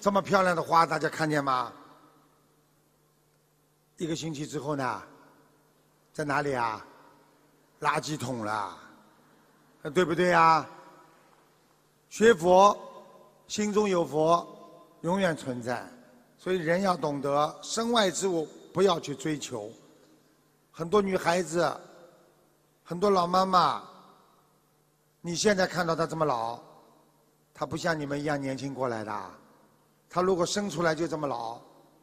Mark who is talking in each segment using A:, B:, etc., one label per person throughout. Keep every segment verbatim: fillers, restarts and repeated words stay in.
A: 这么漂亮的花，大家看见吗？一个星期之后呢，在哪里啊？垃圾桶了，对不对呀？学佛，心中有佛，永远存在。所以人要懂得身外之物不要去追求。很多女孩子，很多老妈妈，你现在看到她这么老，她不像你们一样年轻过来的。她如果生出来就这么老，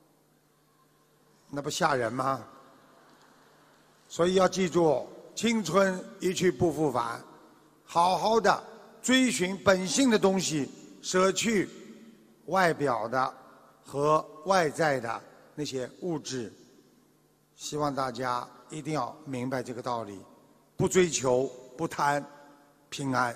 A: 那不吓人吗？所以要记住，青春一去不复返，好好的追寻本性的东西，舍去外表的和外在的那些物质。希望大家一定要明白这个道理，不追求，不贪，平安。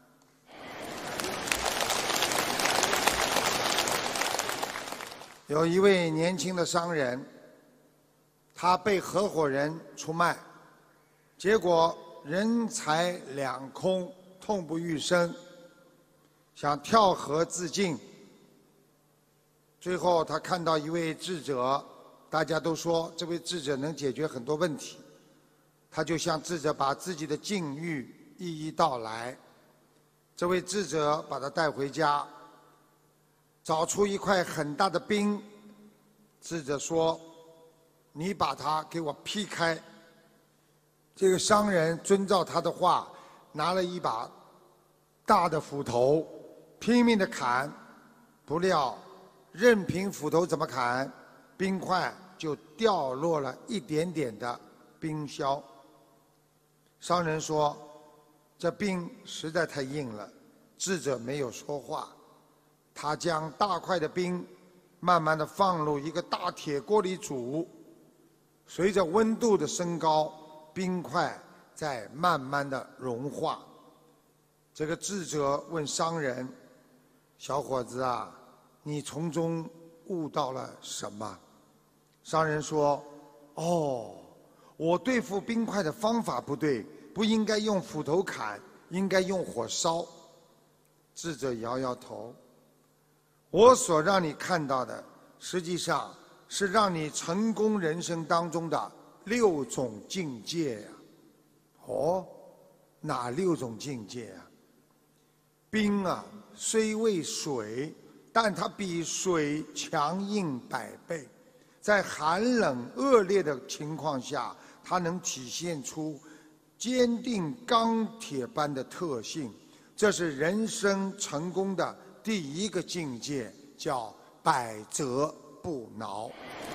A: 有一位年轻的商人，他被合伙人出卖，结果人财两空，痛不欲生，想跳河自尽。最后他看到一位智者，大家都说这位智者能解决很多问题，他就向智者把自己的境遇一一道来。这位智者把他带回家，找出一块很大的冰，智者说：“你把它给我劈开。”这个商人遵照他的话，拿了一把大的斧头，拼命地砍，不料任凭斧头怎么砍，冰块就掉落了一点点的冰消。商人说：“这冰实在太硬了。”智者没有说话，他将大块的冰慢慢地放入一个大铁锅里煮，随着温度的升高，冰块在慢慢地融化。这个智者问商人：“小伙子啊，你从中悟到了什么？”商人说：“哦，我对付冰块的方法不对，不应该用斧头砍，应该用火烧。”智者摇摇头：“我所让你看到的，实际上是让你成功人生当中的六种境界呀。”哦，哪六种境界啊？冰啊，虽为水，但它比水强硬百倍。在寒冷恶劣的情况下，它能体现出坚定钢铁般的特性。这是人生成功的第一个境界，叫百折不挠。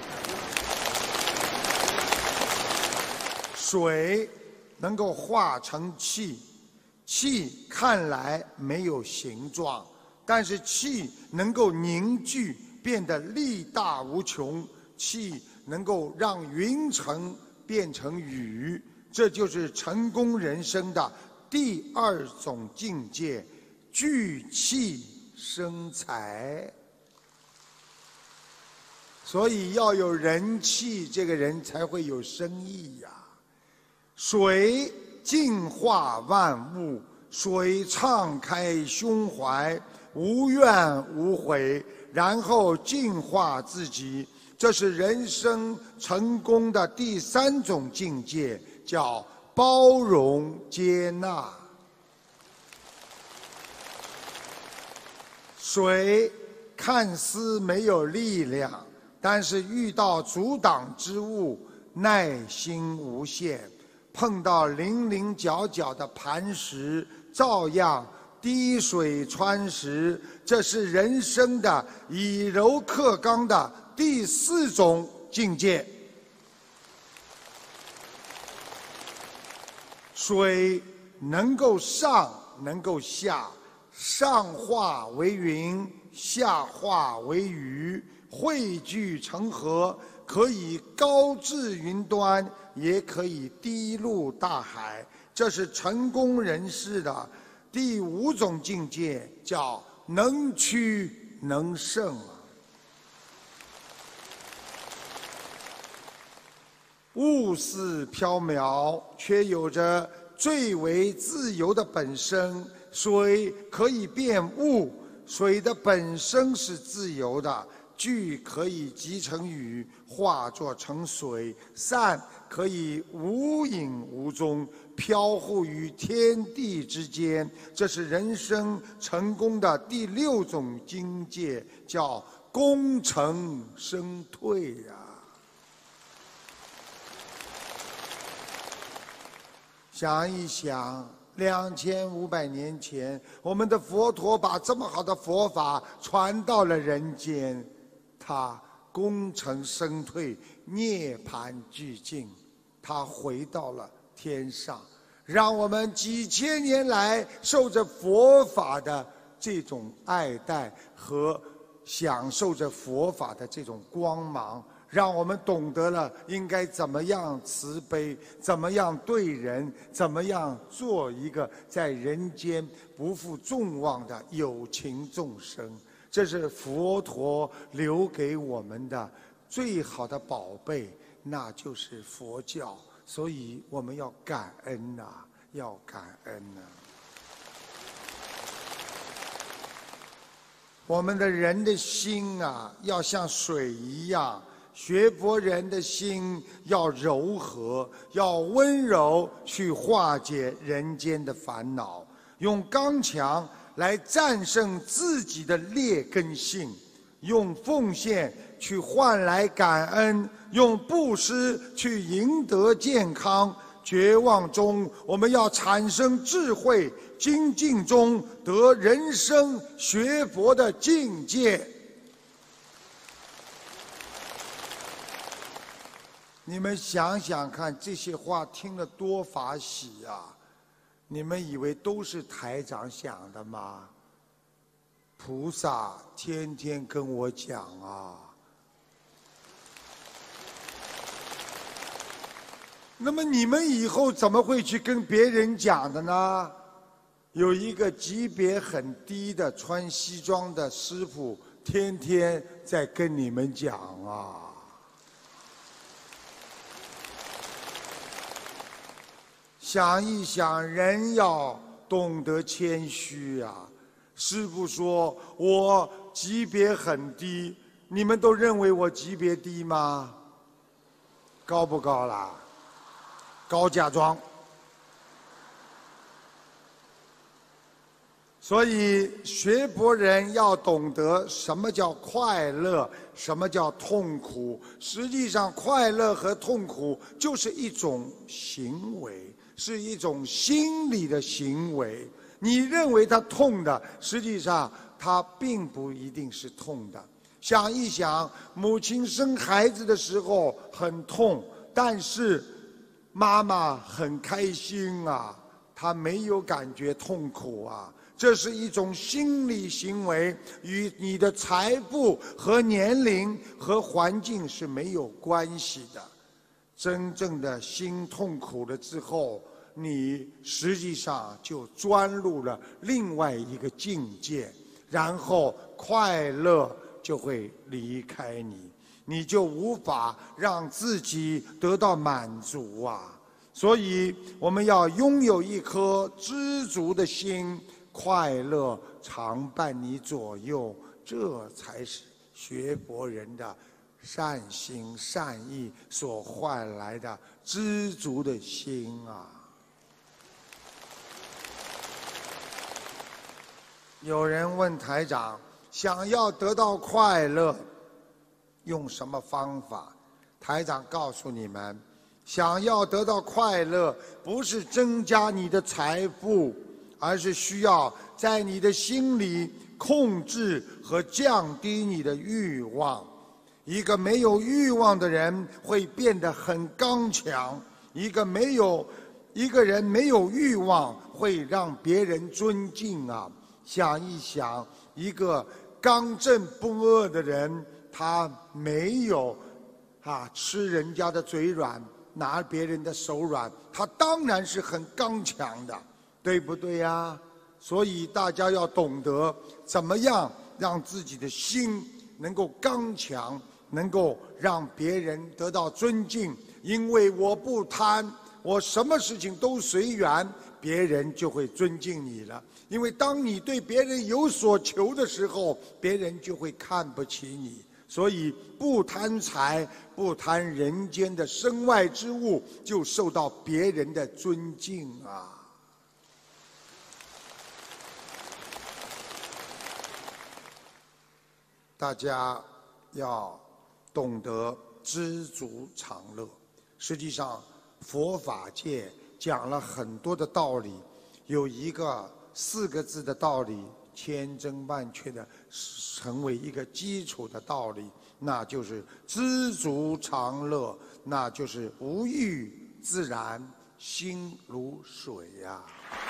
A: 水能够化成气，气看来没有形状，但是气能够凝聚，变得力大无穷。气能够让云层变成雨，这就是成功人生的第二种境界，聚气生财。所以要有人气，这个人才会有生意呀。水净化万物，水敞开胸怀，无怨无悔，然后净化自己。这是人生成功的第三种境界，叫包容接纳。水看似没有力量，但是遇到阻挡之物，耐心无限。碰到零零角角的磐石，照样滴水穿石。这是人生的以柔克刚的第四种境界。水能够上，能够下，上化为云，下化为雨，汇聚成河，可以高至云端，也可以低入大海。这是成功人士的第五种境界，叫能屈能胜啊。物似飘渺，却有着最为自由的本身。水可以变物， 水的本身是自由的，聚可以集成雨，化作成水，散可以无影无踪，飘忽于天地之间。这是人生成功的第六种境界，叫功成身退呀、啊。想一想，两千五百年前，我们的佛陀把这么好的佛法传到了人间，他功成身退，涅槃俱尽，他回到了天上，让我们几千年来受着佛法的这种爱戴和享受着佛法的这种光芒，让我们懂得了应该怎么样慈悲，怎么样对人，怎么样做一个在人间不负众望的有情众生。这是佛陀留给我们的最好的宝贝，那就是佛教。所以我们要感恩呐、啊，要感恩呐、啊。我们的人的心啊，要像水一样。学佛人的心要柔和，要温柔，去化解人间的烦恼，用刚强来战胜自己的劣根性，用奉献去换来感恩，用布施去赢得健康。绝望中我们要产生智慧，精进中得人生学佛的境界。你们想想看，这些话听了多法喜啊！你们以为都是台长想的吗？菩萨天天跟我讲啊。那么你们以后怎么会去跟别人讲的呢？有一个级别很低的穿西装的师傅，天天在跟你们讲啊。想一想，人要懂得谦虚啊！师父说我级别很低，你们都认为我级别低吗？高不高啦？高假装。所以学佛人要懂得什么叫快乐，什么叫痛苦。实际上，快乐和痛苦就是一种行为。是一种心理的行为，你认为它痛的，实际上它并不一定是痛的。想一想，母亲生孩子的时候很痛，但是妈妈很开心啊，她没有感觉痛苦啊。这是一种心理行为，与你的财富和年龄和环境是没有关系的。真正的心痛苦了之后，你实际上就钻入了另外一个境界，然后快乐就会离开你，你就无法让自己得到满足啊！所以我们要拥有一颗知足的心，快乐常伴你左右，这才是学佛人的善心善意所换来的知足的心啊！有人问台长，想要得到快乐，用什么方法？台长告诉你们，想要得到快乐，不是增加你的财富，而是需要在你的心里控制和降低你的欲望。一个没有欲望的人会变得很刚强，一个没有一个人没有欲望会让别人尊敬啊！想一想，一个刚正不阿的人，他没有啊吃人家的嘴软，拿别人的手软，他当然是很刚强的，对不对呀？所以大家要懂得怎么样让自己的心能够刚强，能够让别人得到尊敬。因为我不贪， 我什么事情都随缘，别人就会尊敬你了。因为当你对别人有所求的时候，别人就会看不起你。所以不贪财，不贪人间的身外之物，就受到别人的尊敬啊。大家要懂得知足常乐。实际上，佛法界讲了很多的道理，有一个四个字的道理，千真万确的成为一个基础的道理，那就是知足常乐，那就是无欲自然，心如水呀、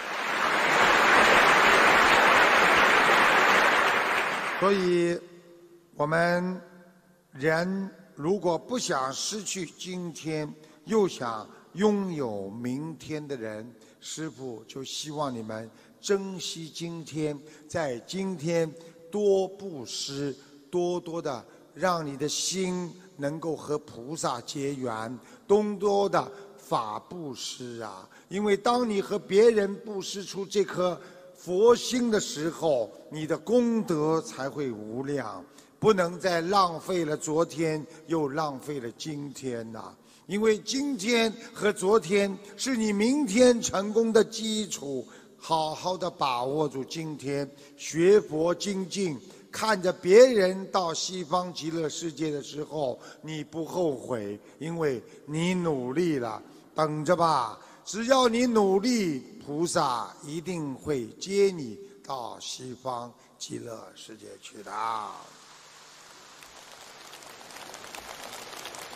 A: 所以，我们人如果不想失去今天，又想拥有明天的人，师父就希望你们珍惜今天，在今天多布施，多多的让你的心能够和菩萨结缘，多多的法布施啊！因为当你和别人布施出这颗佛心的时候，你的功德才会无量，不能再浪费了昨天，又浪费了今天呐、啊！因为今天和昨天是你明天成功的基础，好好的把握住今天，学佛精进，看着别人到西方极乐世界的时候，你不后悔，因为你努力了，等着吧。只要你努力，菩萨一定会接你到西方极乐世界去的。